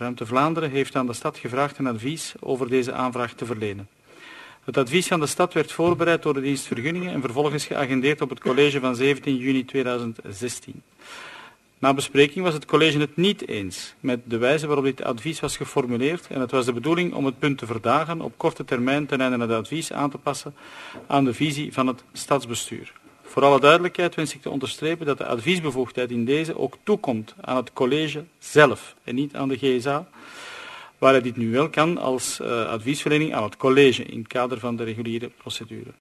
Ruimte Vlaanderen heeft aan de stad gevraagd een advies over deze aanvraag te verlenen. Het advies aan de stad werd voorbereid door de dienst Vergunningen en vervolgens geagendeerd op het college van 17 juni 2016. Na bespreking was het college het niet eens met de wijze waarop dit advies was geformuleerd en het was de bedoeling om het punt te verdagen op korte termijn ten einde het advies aan te passen aan de visie van het stadsbestuur. Voor alle duidelijkheid wens ik te onderstrepen dat de adviesbevoegdheid in deze ook toekomt aan het college zelf en niet aan de GSA, waar hij dit nu wel kan als adviesverlening aan het college in het kader van de reguliere procedure.